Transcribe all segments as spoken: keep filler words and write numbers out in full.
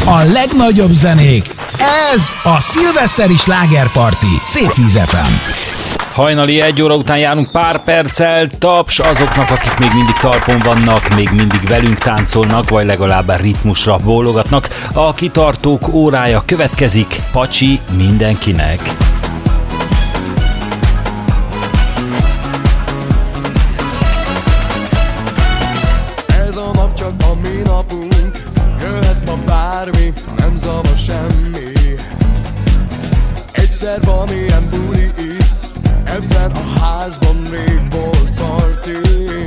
A legnagyobb zenék. Ez a szilveszteri slágerparti. Szépvíz ef em. Hajnali egy óra után járunk pár perccel, taps azoknak, akik még mindig talpon vannak, még mindig velünk táncolnak, vagy legalább ritmusra bólogatnak. A kitartók órája következik, pacsi mindenkinek! Ez a nap csak a mi napunk, jöhet ma bármi, nem zavar semmi. Egyszer van ilyen buli itt, ebben a házban rég volt parti.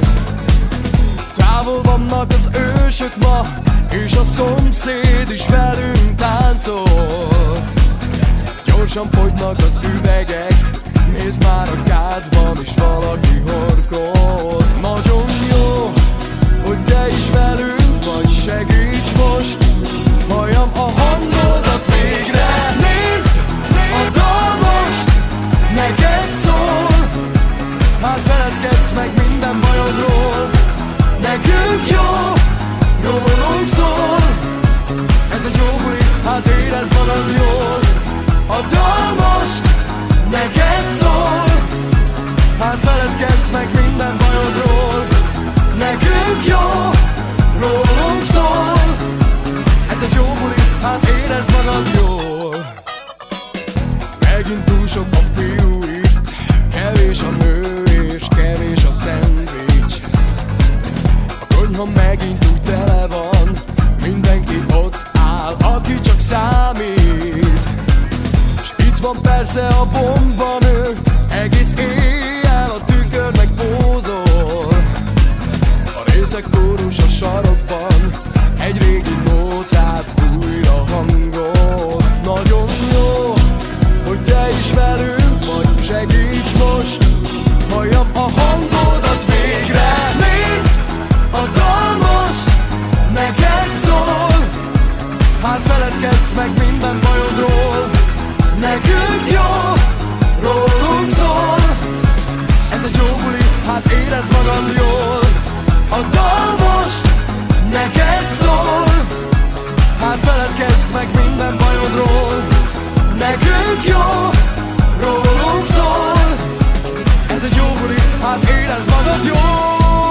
Távol vannak az ősök ma, és a szomszéd is velünk táncol. Gyorsan fogynak az üvegek, nézd már a kádban is valaki horkol. Nagyon jó, hogy te is velünk vagy, segíts most, halljam a hangodat végre. Nézd, a dal most neked szól, hát feledkezz meg minden bajodról. Nekünk jó, rólunk szól, ez egy jó buli, hát érezd magad jól. A dal most neked szól, hát feledkezz meg minden bajodról. Nekünk jó, rólunk szól, ez egy jó buli, hát érezd magad jól. Megint túl sok a fiú itt, kevés a nő és kevés a szendvics. A konyha megint úgy tele van, mindenki ott áll, aki csak számít. S itt van persze a bombanő, egész éjjel a tükör meg pózol. A részek kórus a sarokban, egy régi nótát újra hangol. Nagyon jó, hogy te is velünk vagy, segíts most, halljam a hangodat végre. Nézd, a dal most neked szól, hát feledkezz meg minden bajodról. Nekünk jó, rólunk szól, ez egy jó buli, hát érezd magad jól. A dal most neked szól, hát feledkezz meg minden bajodról. Nekünk jó, rólunk szól, ez egy jó buli, hát érezd magad jól.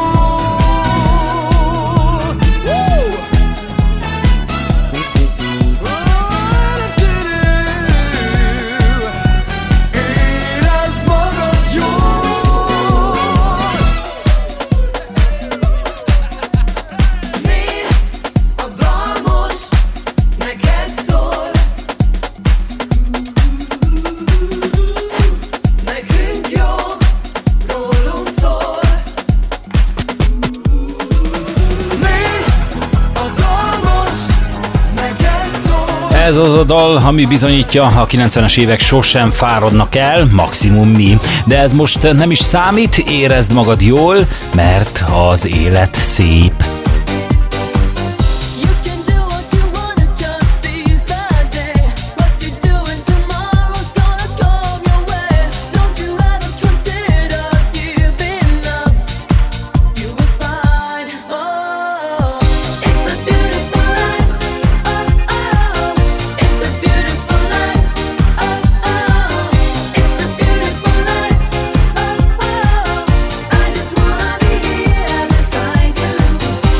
Érezd magad jól. Nézd, a dal most neked szól, nekünk jó, rólunk szól. Nézd, a dal most neked szól. Ez az a dal, ami bizonyítja, a kilencvenes évek sosem fáradnak el, maximum mi. De ez most nem is számít, érezd magad jól, mert az élet szép. You can do what you wanna, just seize the day. What you doing tomorrow's gonna come your way. Don't you ever consider giving up? You will find, oh, it's a beautiful life. Oh, oh, it's a beautiful life. Oh, oh, it's a beautiful life. Oh, oh, I just wanna be here beside you.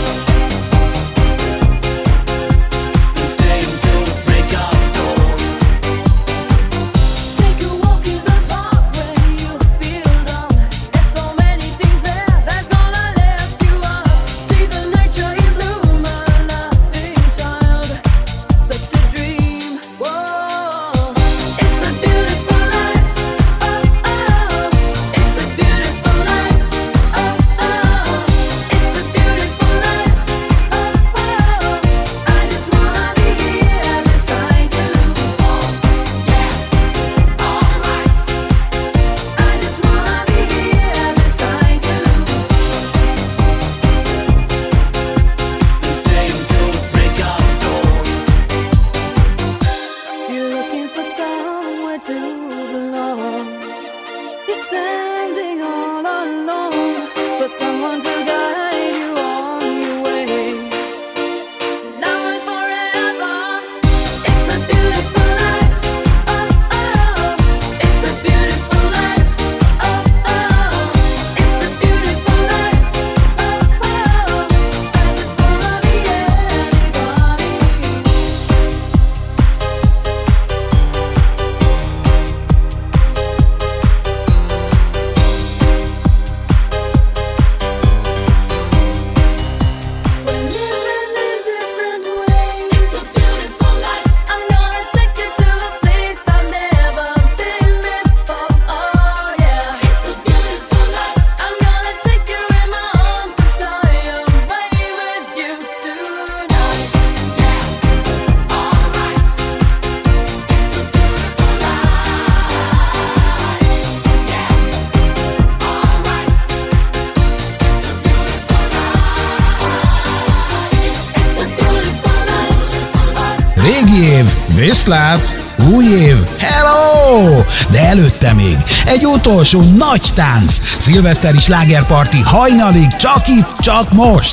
Régi év, viszlát! Új év, hello! De előtte még egy utolsó nagy tánc, szilveszteri slágerparti hajnalig, csak itt, csak most!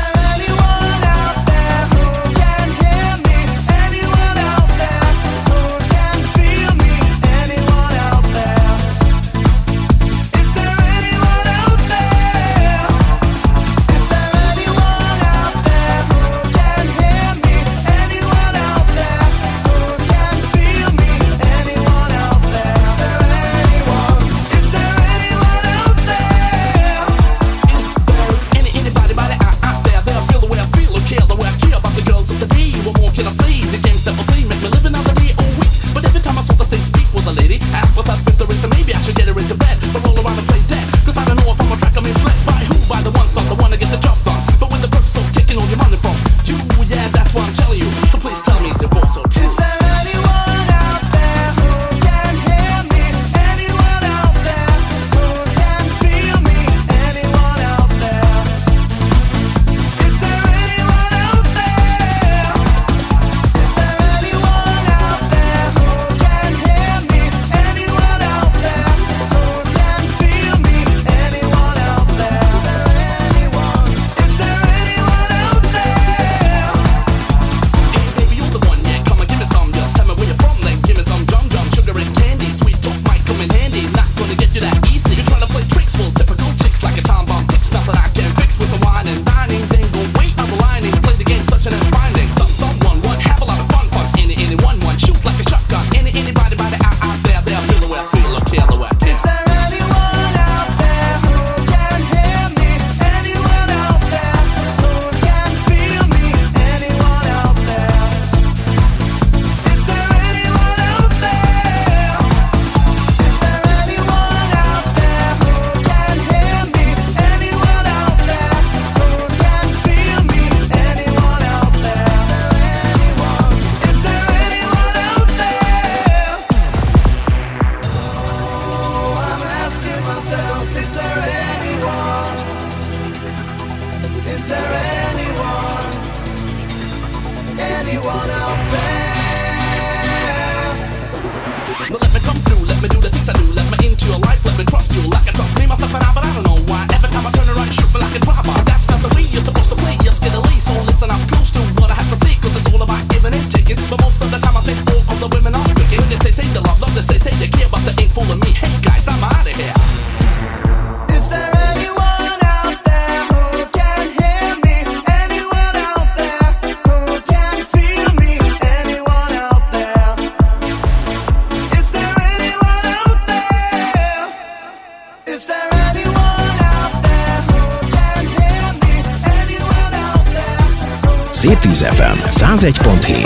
Szép tíz ef em száz egy pont hét.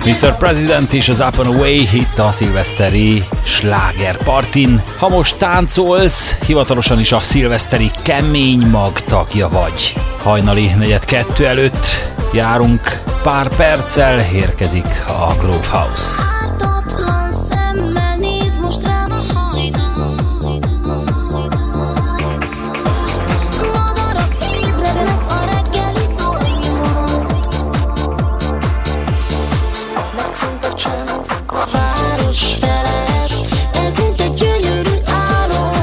miszter President és az Up and Away itt a szilveszteri slágerpartin. Ha most táncolsz, hivatalosan is a szilveszteri kemény mag tagja vagy. Hajnali negyed kettő előtt járunk pár perccel, érkezik a Groove House. Ártatlan szemmel néz most rám a hajnal. Madarak ébrednek a reggeli zajban. Megszűnt a csend a város felett, eltűnt egy gyönyörű álom.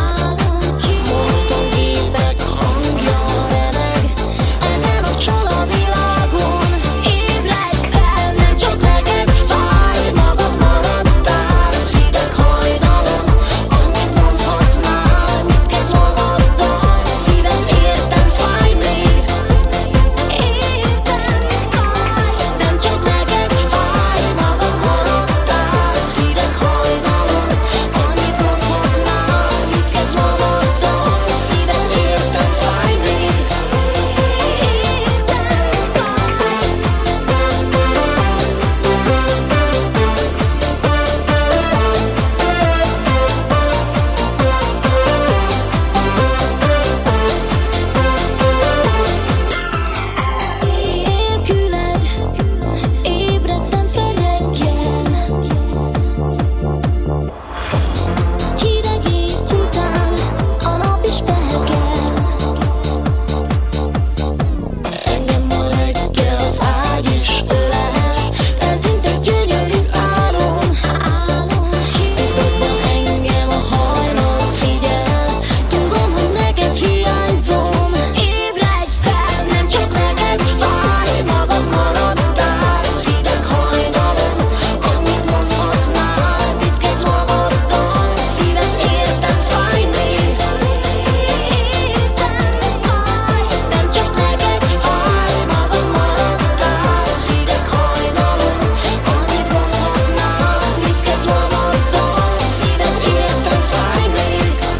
Motorgépek hangja remeg ezen a csodavilágon. Ébredj fel, nem csak neked fáj, magad maradtál hideg hajnalon. Annyit mondhatnál, mit kezd magaddal, szíved értem fáj még. Értem fáj, nem csak neked fáj, magad maradtál hideg hajnalon. Annyit mondhatnál, mit kezd magaddal, szíved értem fáj még. Nélküled ébredtem fel reggel. Hideg év után a nap is felkel. Engem ma reggel az ágy is ölel, eltűnt egy gyönyörű álom. Titokban engem a hajnal figyel, tudom, hogy neked hiányzom. Ébredj fel, nem csak neked fáj, magad maradtál hideg hajnalon. Annyit mondhatnál, mit kezd magaddal, szíved értem fáj még. Értem fáj, nem csak neked fáj, magad maradtál hideg hajnalon. Annyit mondhatnál, mit kezd magaddal, szíved értem fáj még.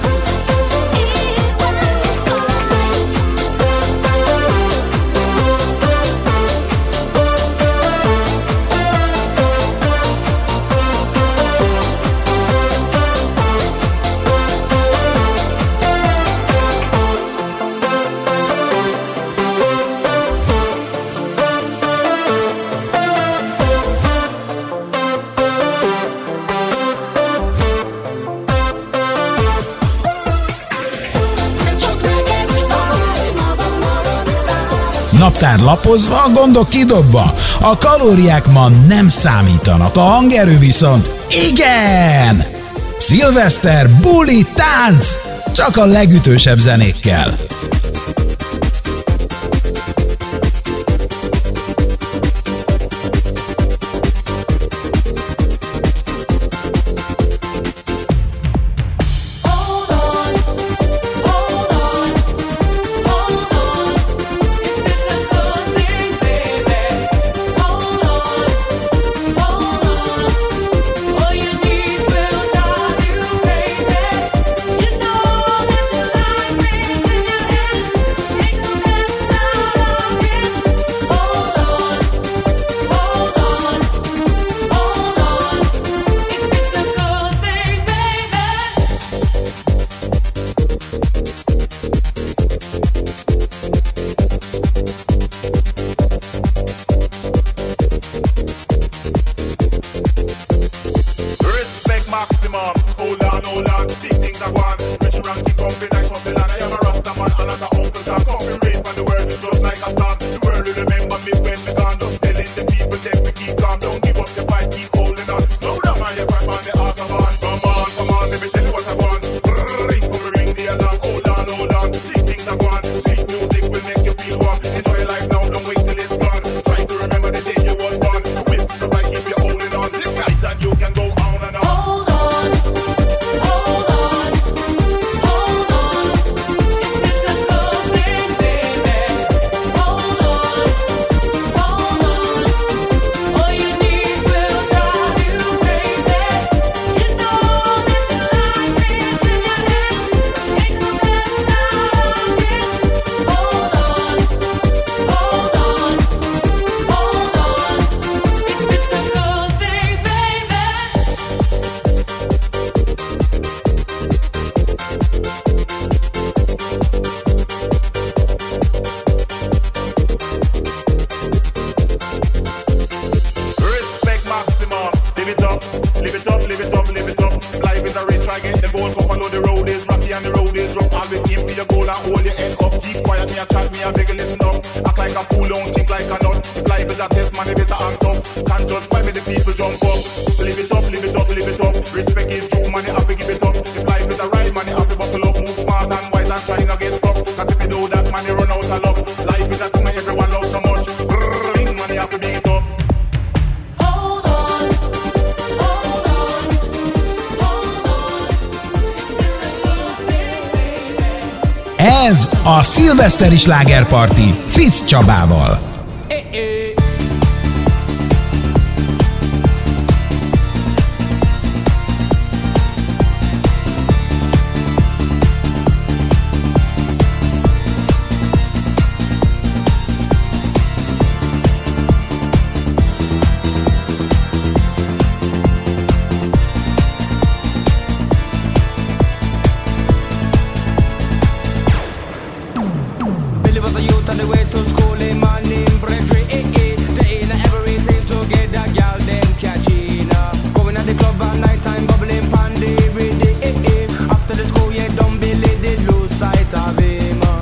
Nem csak neked fáj, magad maradtál. Naptár lapozva, a gondok kidobva. A kalóriák ma nem számítanak, a hangerő viszont igen! Szilveszter, buli, tánc! Csak a legütősebb zenékkel. Hold on, hold on, hold on. If it's a good thing, baby. Hold on, hold on. All you need will drive you crazy. You know that you like me, sing your phone and hold your head up. Keep quiet, me a chat, me a beg you listen up. Act like a fool, don't think like a nut. If life is a test, man, you better act up. Can't just fight with the people jump up. Live it up, live it up, live it up. Respect is due, man, you have to give it up. If life is a ride, man, you have to buckle up. Move smart and wise and try not get stuck. Cause if you do that, man, you run out of luck. Life is a thing that everyone loves so much. Brrrr, man, you have to beat it up. Hold on, hold on, hold on. Ez a szilveszteri slágerparti Fitz Csabával. Billy was a youth on the way to school, a man named Bradley, eh, eh. They ain't every team to get that girl, them catching uh. Going at the club at night time, bubbling pandy, ready, eh, eh. After the school, yeah, dumb Billy did lose sight of him uh.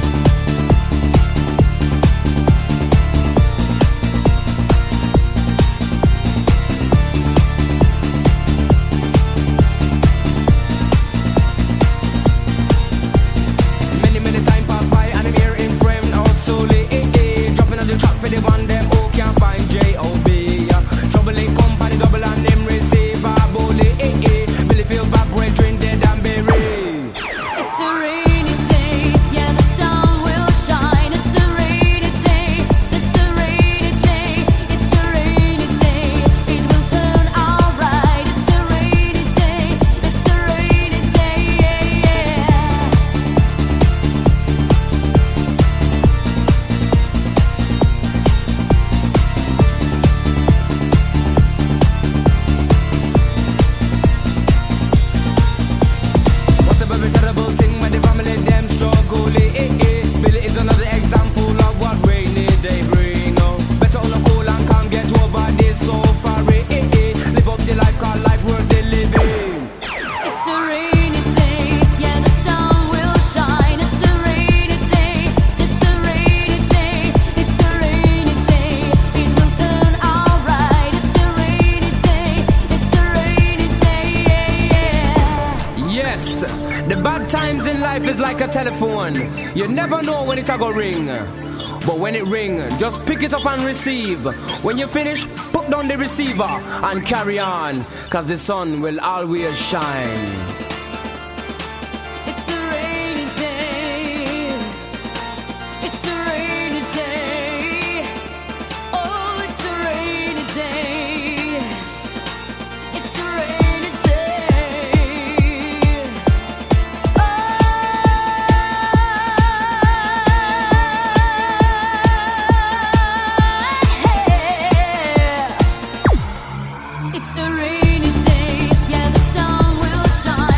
Many, many time pass by and I'm here in frame now slowly, eh, eh. Dropping on the track for the one them who can't find J O B uh. Trouble in company, double and them receive a bully, eh, eh. Billy feel back, red train dead and buried. It's a rainy day, yeah, the sun will shine. It's a rainy day, it's a rainy day, it's a rainy day. It will turn alright. It's a rainy day, it's a rainy day, yeah, yeah. What a very terrible thing when the family them struggle, eh, eh, eh. Billy is another example of what rainy day bring oh. Better on a cool and calm, get over this so far, eh, eh, eh. Live up the life, call life worth the living. It's a rainy day, yeah, the sun will shine. It's a rainy day, it's a rainy day, it's a rainy day. It will turn alright. It's a rainy day, it's a rainy day, yeah, yeah. Yes, the bad times in life is like a telephone. You never know when it's a go ring. But when it ring, just pick it up and receive. When you finish, put down the receiver and carry on. Cause the sun will always shine. It's a rainy day, it's a rainy day. Oh, it's a rainy day, it's a rainy day. Oh, it's a rainy day, yeah, the sun will shine.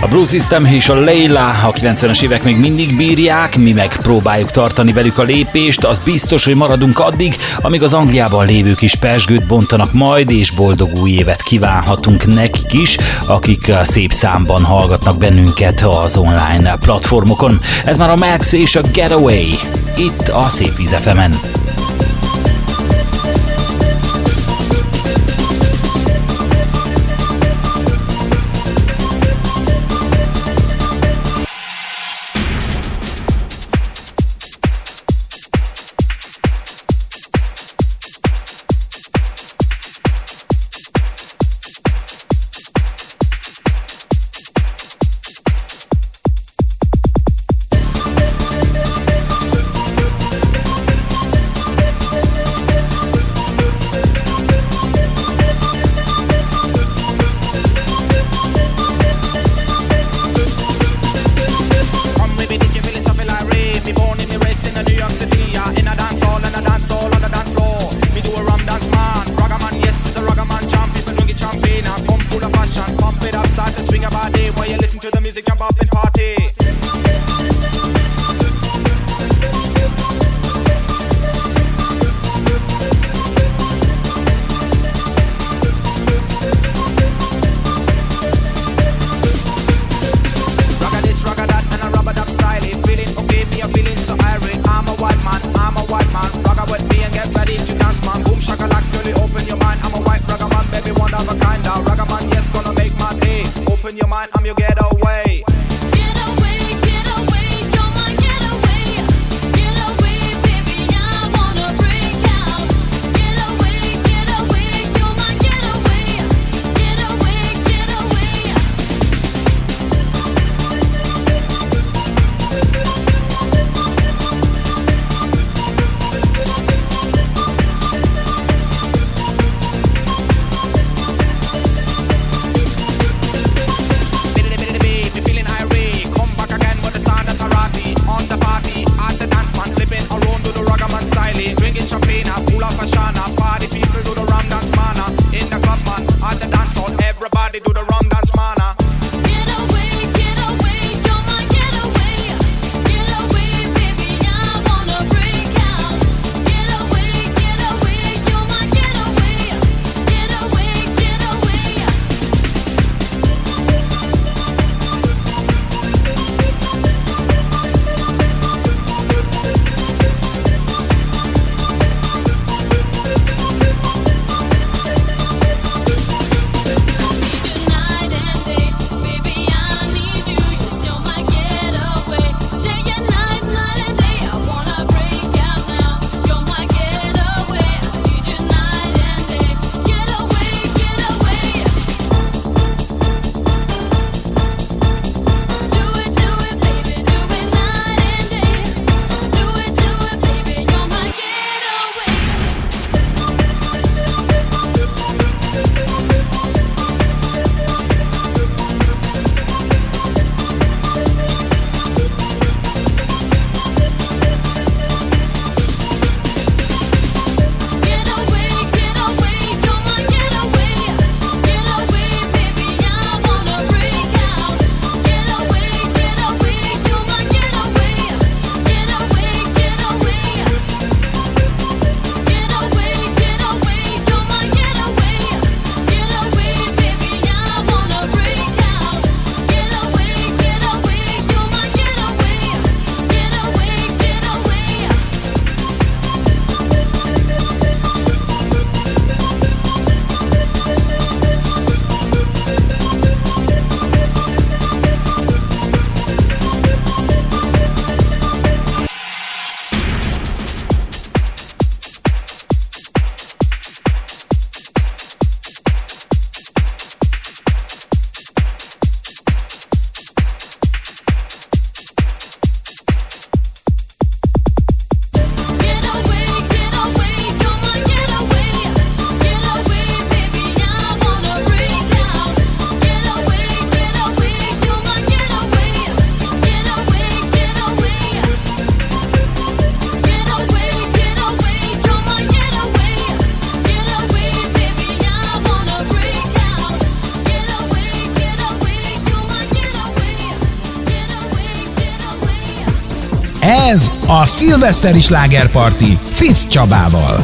A Blue System és a Leila a kilencvenes évek még mindig bírják, mi meg próbáljuk tartani velük a lépést, az biztos, hogy maradunk addig, amíg az Angliában lévők is pezsgőt bontanak majd, és boldog új évet kívánhatunk nekik is, akik szép számban hallgatnak bennünket az online platformokon. Ez már a Max és a Getaway, itt a Szép Víz ef emen. Open your mind, I'm your getaway. Ez a szilveszteri slágerparti Fitz Csabával.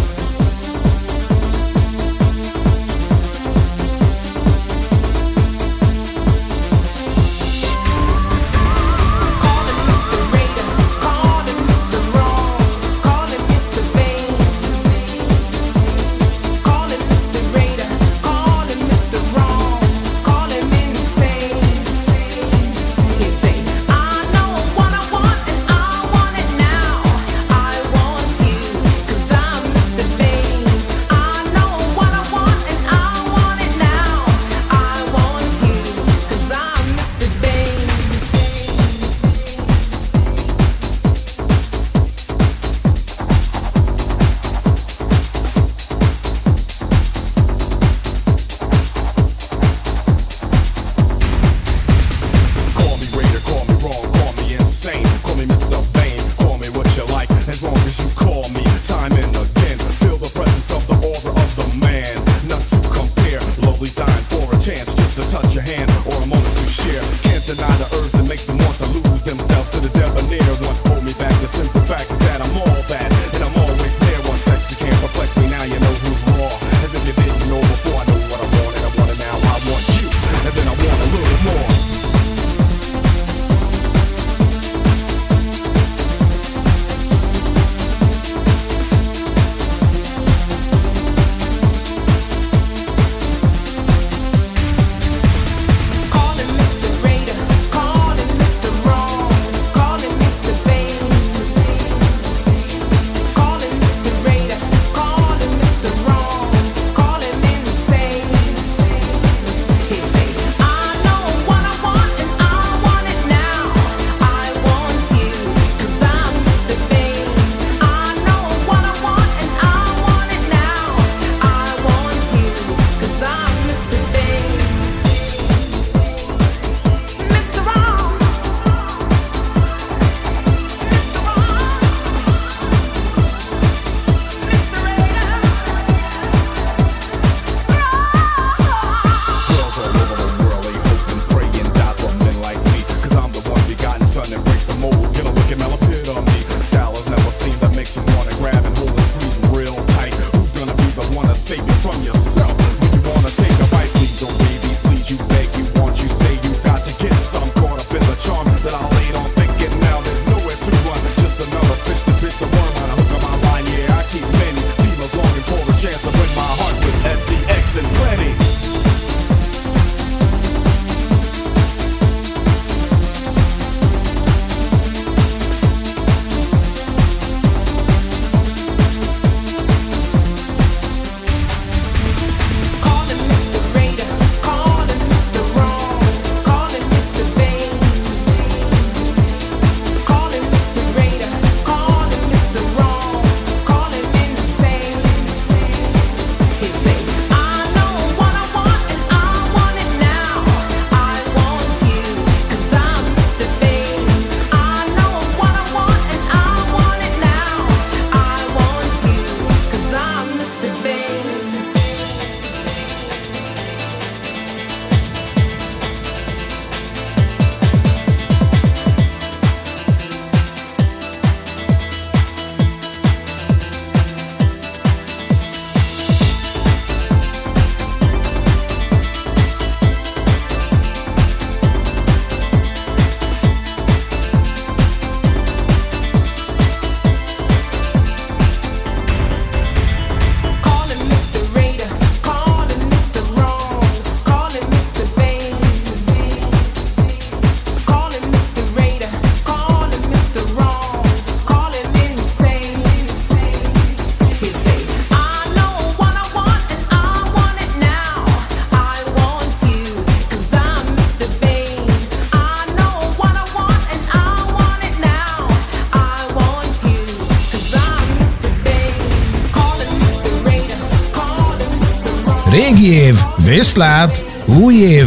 Régi év, viszlát, új év,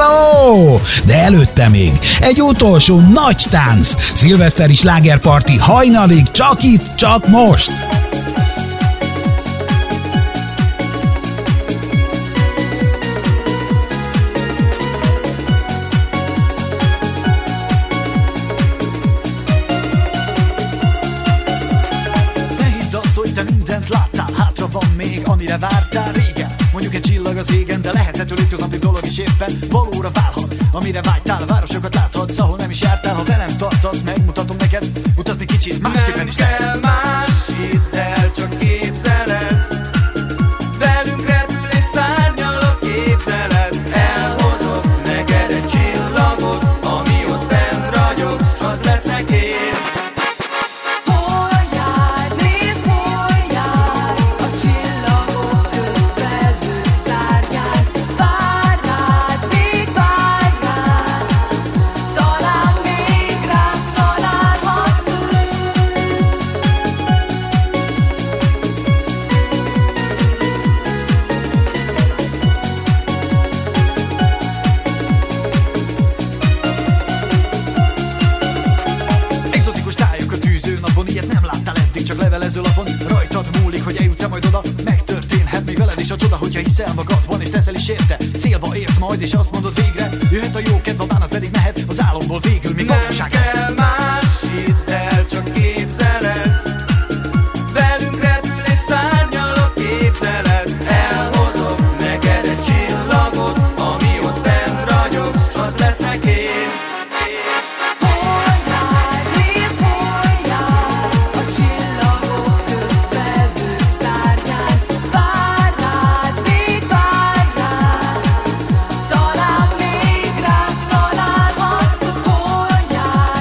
hello! De előtte még egy utolsó nagy tánc, szilveszteri slágerparti hajnalig, csak itt, csak most! az égen, de lehetető hétköznapi dolog is éppen valóra válhat. Amire vágytál, városokat láthatsz, ahol nem is jártál. Ha velem tartasz, megmutatom neked, utazni kicsit másképpen is lehet. Nem kell más, hidd el, csak képzeled. Velünk repül és szárnyal a képzelet. Elhozok neked egy csillagot, ami ott benn ragyog, s az leszek én. Hol jár, nézd, hol jár, a csillagok közt felhők szárnyán. Vár rád, még vár rád, talán még rám találhat ő. Exotikus tájak a tűző napon, ilyet nem láttál eddig, csak levelező lapon. Rajtad múlik, hogy eljutsz-e majd oda. Megtörténhet még veled is a csoda, hogyha hiszel magadban és teszel is érte. Célba érsz majd és azt mondod végre, jöhet a jó kedv, a bánat pedig mehet az álomból végül még valóság. Nem kell más, hidd el, csak képzeled. Velünk repül és szárnyal a képzelet. Elhozok neked egy csillagot, ami ott benn ragyog, s az leszek én. Hol jár, nézd, hol jár, a csillagok közt felhők szárnyán. Vár rád, még vár rád, talán még rám találhat. Hol jár,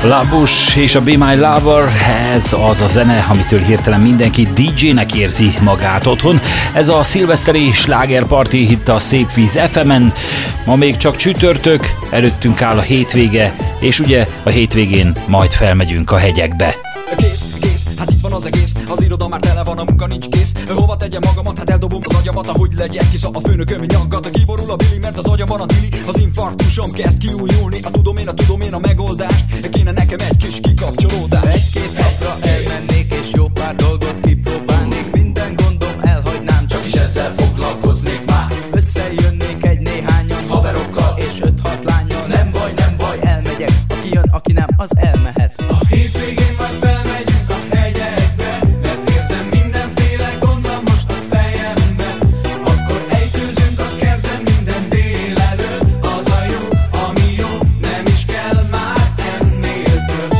Labus és a Be My Lover, ez az a zene, amitől hirtelen mindenki dé jének érzi magát otthon. Ez a szilveszteri slágerparti itt a Szép Víz ef emen. Ma még csak csütörtök, előttünk áll a hétvége, és ugye a hétvégén majd felmegyünk a hegyekbe. Kész, kész, hát itt van az egész. Az iroda már tele van, a munka nincs kész. Hova tegyem magamat, hát eldobom az agyamat. Ahogy legyek kis, a főnököm nyaggat. Kiborul a bili, mert az agyamban a tili. Az infarktusom kezd kiújulni. A tudom én, a tudom én a megoldást. Kéne nekem egy kis kikapcsolódás. Egy-két napra elmennék és jó pár dolgot kipróbálnék. Minden gondom elhagynám, csak is ezzel foglalkoznék már. Összejönnék egy néhányan haverokkal és öt-hat lányal. Nem baj, nem baj, elmegyek. Aki jön, aki nem, az elmehet. A hétvégén majd felmegyünk a hegyekbe, mert érzem mindenféle gond van most a fejemben. Akkor ejtőzünk a kertben minden délelőtt. Az a jó, ami jó, nem is kell már ennél több.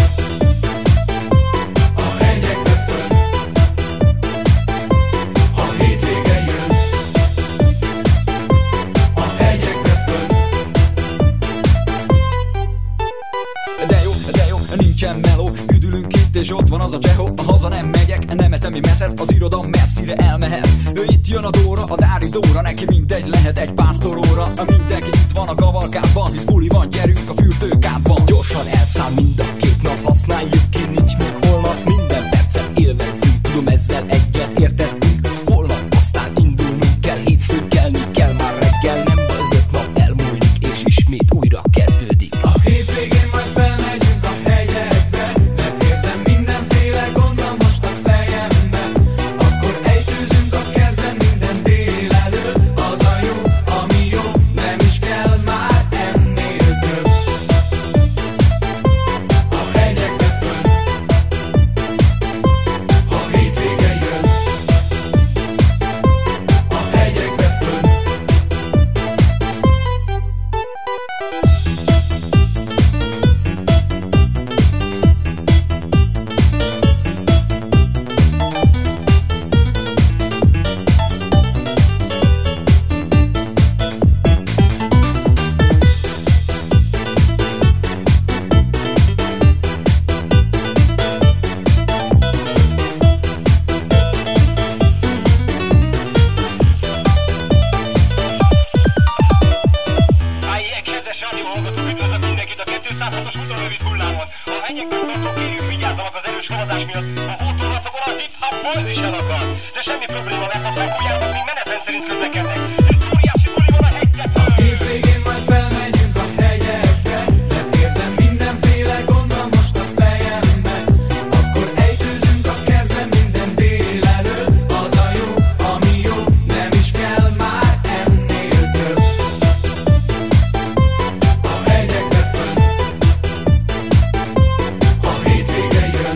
A hegyekbe fönn, a hétvége jön. A hegyekbe fönn. De jó, de jó, nincsen meló. Üdülünk itt és ott van az a csehó. A haza nem megyek, nem etemi meszet. Az iroda messzire elmehet. Ő itt jön a Dóra, a Dári Dóra. Neki mindegy, lehet egy pásztoróra. Mindenki itt van a kavalkádban, hisz buli van, gyerünk a fürdőkádban. Gyorsan elszáll mind a két nap. Használjuk ki, nincs még holnap. Minden percet élvezzünk, tudom ezzel egyet értettünk. Holnap aztán indulnunk kell, hétfőn kelni kell már reggel. Nem baj, az öt nap elmúlik és ismét újra kezdődik. A hétvégén majd felmegyünk a hegyekbe, mert érzem mindenféle gond van most a fejemben. Akkor ejtőzünk a kertben minden délelőtt. Az a jó, ami jó, nem is kell már ennél több. A hegyekbe fönn, a hétvége jön. A hegyekbe fönn. Ájjé, kedves rádióhallgatók, üdvözlök mindenkit a kétszázhatos ultrarövid hullámon. A hegyekben tartó kérjük, vigyázzanak az erős havazás miatt. A hótornaszokon a hip-hop boys is elakad. De semmi probléma, mert a frankójátok még menetrend szerint közlekednek. Ez óriási buli van a hegytetőn. Hétvégén majd felmegyünk a hegyekbe, mert érzem mindenféle gond van most a fejemben. Akkor ejtőzünk a kertben minden délelőtt. Az a jó, ami jó, nem is kell már ennél több. A hegyekbe fönn, a hétvége jön.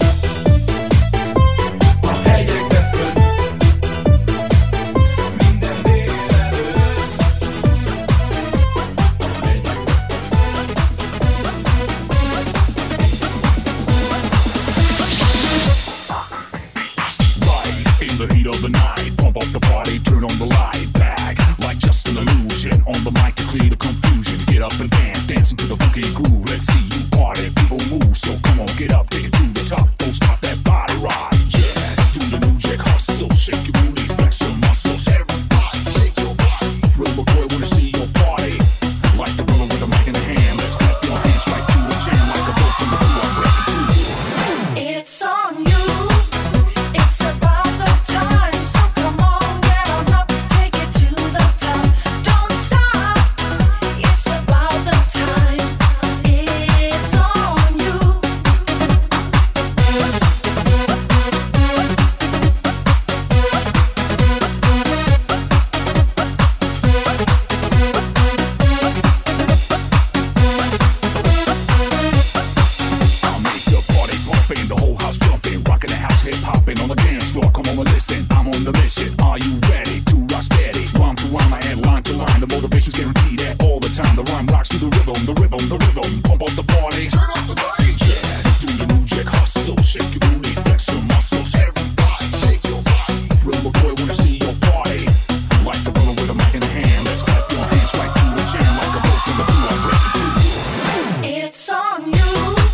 A hegyekbe fönn, minden délelőtt. Right in the heat of the night, pump up the party, turn on the light back like just an illusion. On the mic to clear the confusion. Get up and dance, dancing to the funky groove. Let's see you party, people move. So come on, get up, take it to the top. Don't stop that body rock. Yes, do the new jack hustle, shake your booty, flex your muscles. Everybody, shake your body. Real boy, wanna see your party. Like the roller with a mic in the hand. Let's clap your hands right to the jam like a boat from the blue. I'm ready to. It's on you. It's about the time. So come on, get on up, take it to the top. Don't stop. It's about the time. It's on you. I'll make the party pumping, the whole house jumping, rocking the house, hip hopping on the dance floor. Come on and listen, I'm on the mission. Are you ready to rock steady? Rhyme to rhyme, I add line to line. The motivation's guaranteed at all the time. The rhyme rocks to the rhythm, the rhythm, the rhythm. Pump up the party, turn up the bass. Yes, do the new jack hustle, shake your booty, flex your muscles. Everybody, shake your body. Real boy, wanna see your party. Like the roller with a mic in the hand. Let's clap your hands right to the jam like a boat from the blue. I'm ready to. It's on you.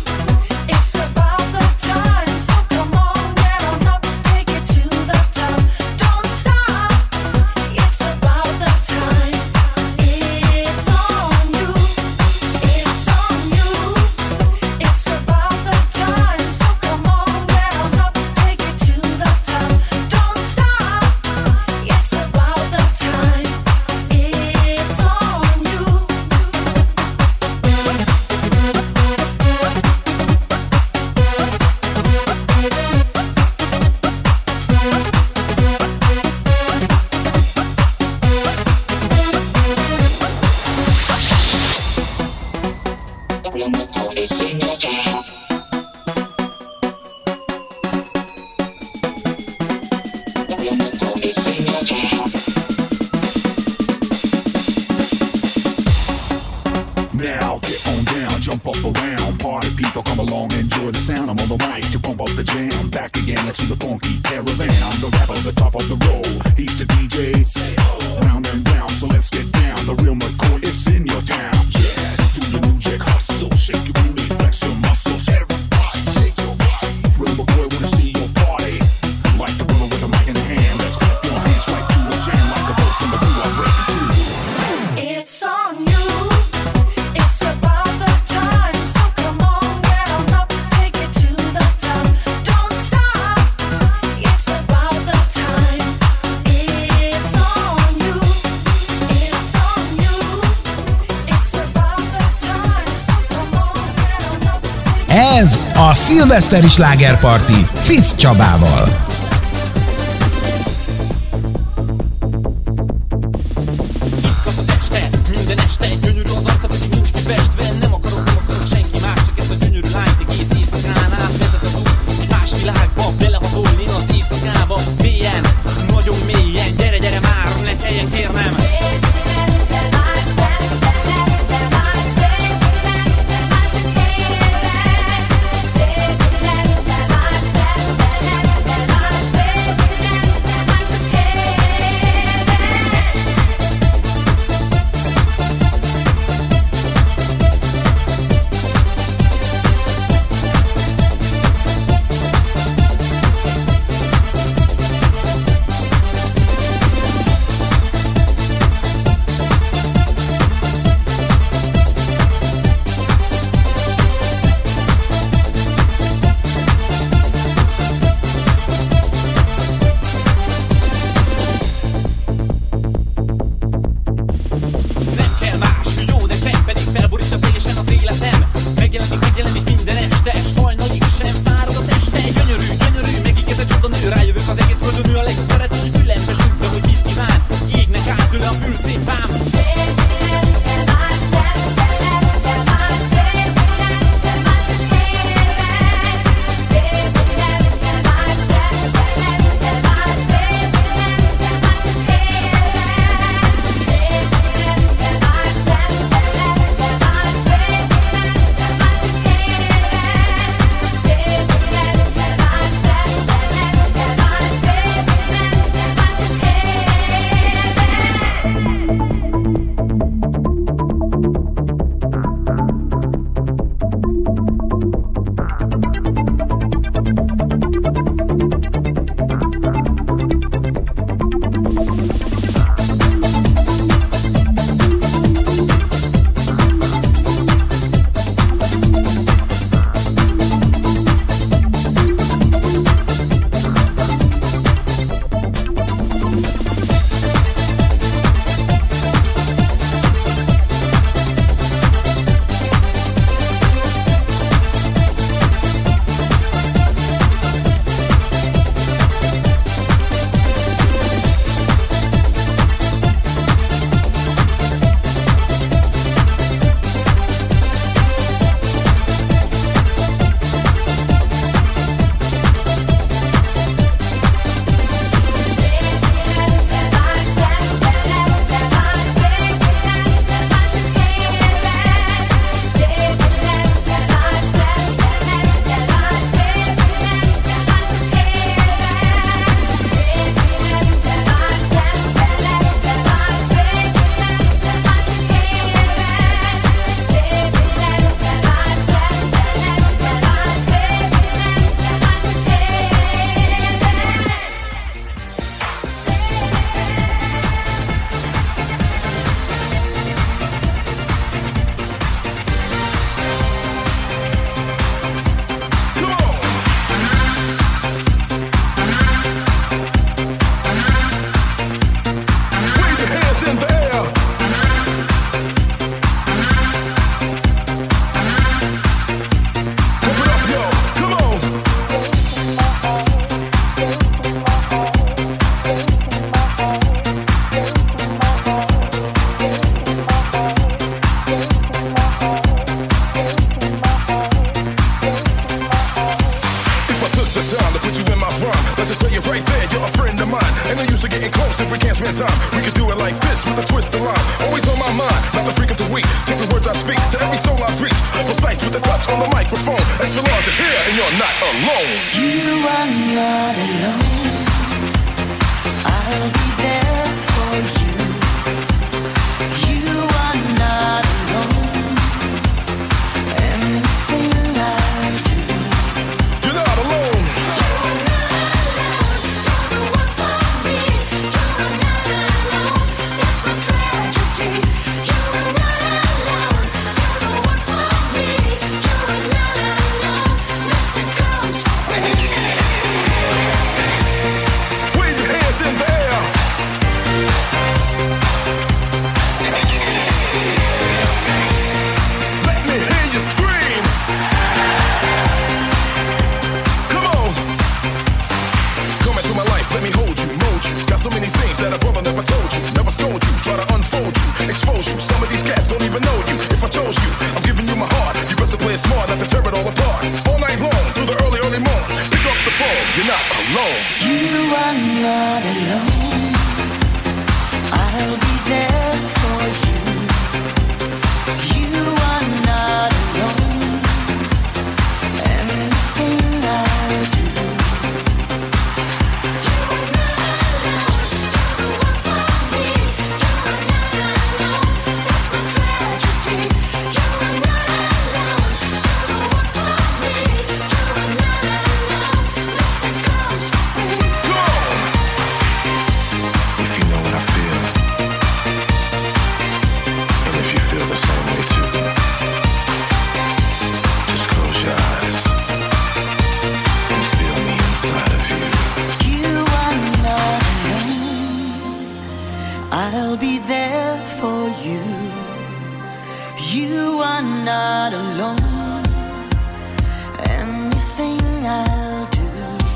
Now get on down, jump up around. Party people come along, enjoy the sound. I'm on the mic to pump up the jam. Back again, let's see the funky caravan. I'm the rapper, the top of the road. He's the D J. Round and round, so let's get down. The real McCoy is in your town. Yes, do the new jack hustle. Shake your booty, flex your muscles. Everybody shake your body. Real McCoy wanna see your party. Like the brother with the mic in the hand. Let's clap your hands right to the jam. Like the boat from the blue, I'm ready to. It's on you. It's about the time. So come on, get on up, take it to the top. Don't stop. It's about the time. It's on you. It's on you. It's about the time. So come on, get on up, take Ez a szilveszteri slágerparti Fitz Csabával. Este, minden este gyönyörű az arca, pedig nincs kifestve. Nem akarok, nem akarok senki más, csak ezt a gyönyörű lányt egész éjszakán átvezet az út egy más világba, belehatolni az éjszakába. Mélyen, nagyon mélyen, gyere, gyere már, ne kelljen kérnem. To every soul I preach, precise with the touch on the microphone. Extra large is here and you're not alone. You are not alone. I'll be there for you. You are not alone. Anything I do, you're not alone. You're not alone. You're the one for me. You're not alone. It's a tragedy. You're not alone. You're the one for me. You're not alone. Nothing comes free. Wave your hands in the air. Let me hear you scream. Come on. Come into my life, let me hold you, mold you. Got so many things that a brother never told you. Never scold you, try to unfold you, expose you. Some of these cats don't even know you. If I chose you, I'm giving you my heart. You best to play it smart, not to tear it all apart. All night long, through the early, early morn. Pick up the phone, you're not alone. You are not alone. I'll be there for you. You are not alone. Anything I do, you're not alone. You're the one for me. You're not alone. It's a tragedy. You're not alone. You're the one for me. You're not alone. Nothing comes free. Come on. If you know what I feel, and if you feel the same way too, just close your eyes and feel me inside of you. You are not alone. I'll be there for you. You are not alone. Anything I'll do.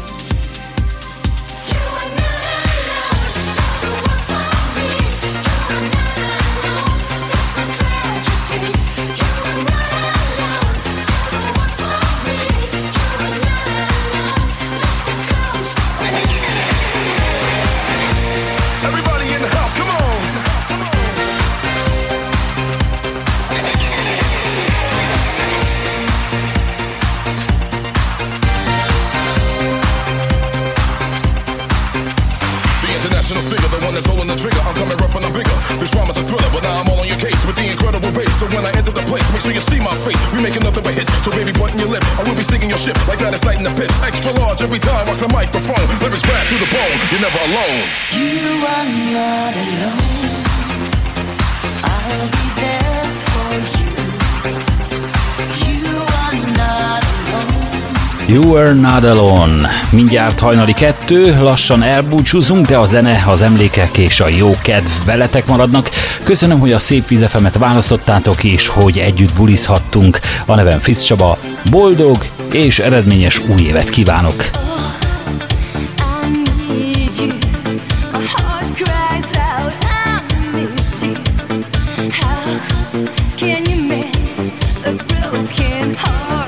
You are not alone. You're the one for me. You're not alone. It's a tragedy. You're not alone. You're the one for me. You're not alone. Nothing comes free. Everybody in the house, come on. The international figure, the one that's holding the trigger. I'm coming rough and I'm bigger. This rhyme is a thriller, but now I'm all on your case with the incredible bass. So when I enter the place, make sure you see my face. We making nothing but hits, so baby, button your lip. I will be singing your shit like Gladys Knight in the pits. Extra large every time, rock the microphone. Lyrics bad to the bone, you're never alone. You are not alone. I'll be there for you. You are not alone. You are not alone. Mindjárt hajnali kettő, lassan elbúcsúzunk, de a zene, az emlékek és a jó kedv veletek maradnak. Köszönöm, hogy a Szép Víz ef emet választottátok, és hogy együtt bulizhattunk. A nevem Fitz Csaba, boldog és eredményes új évet kívánok! I need you. My heart cries out, I miss you. How can you mend a broken heart?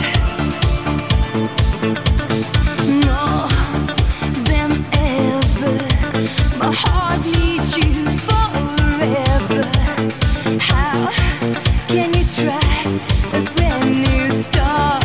More than ever, my heart needs you forever. How can you try a brand new start?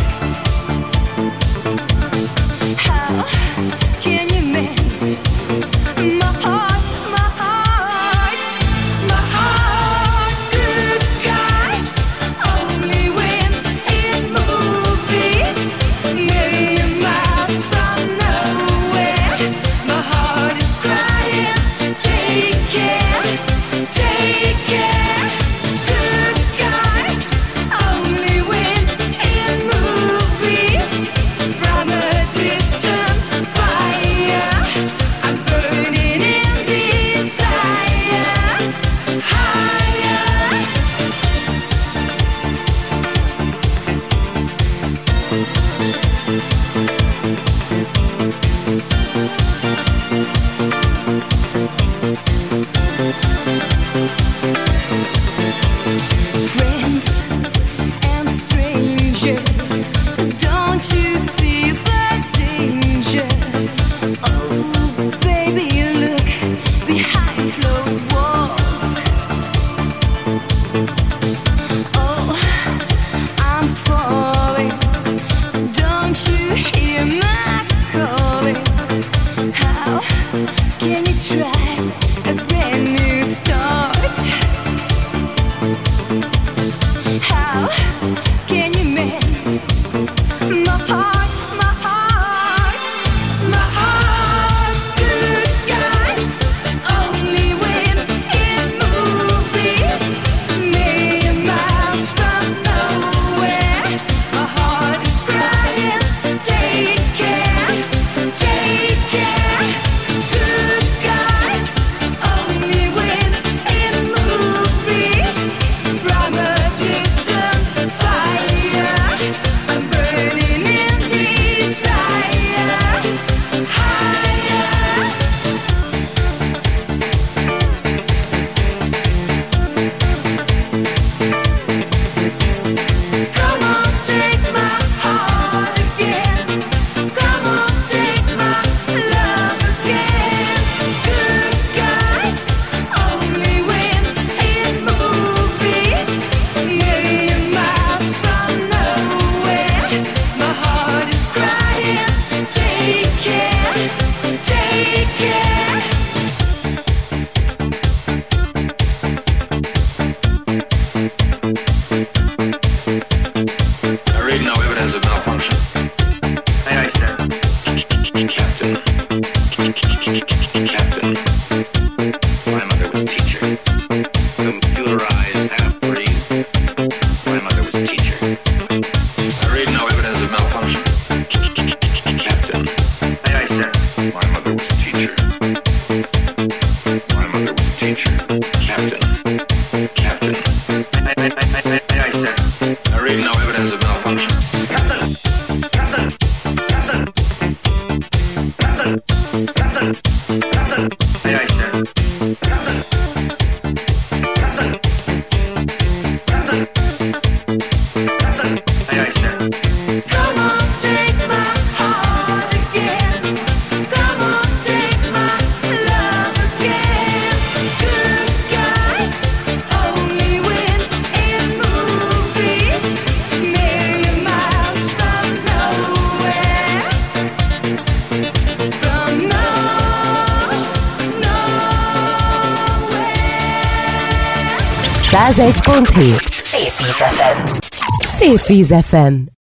How can you mend my heart, my heart, my heart? Good guys only win in movies. Million miles from nowhere, my heart is crying. Take care, take care. Good guys only win in movies. From a distant fire, I'm burning in desire. Higher. Friends and strangers, don't you see the danger? Oh, baby, look behind closed walls. száz egy pont hét Szép Víz ef em. Szép Víz ef em.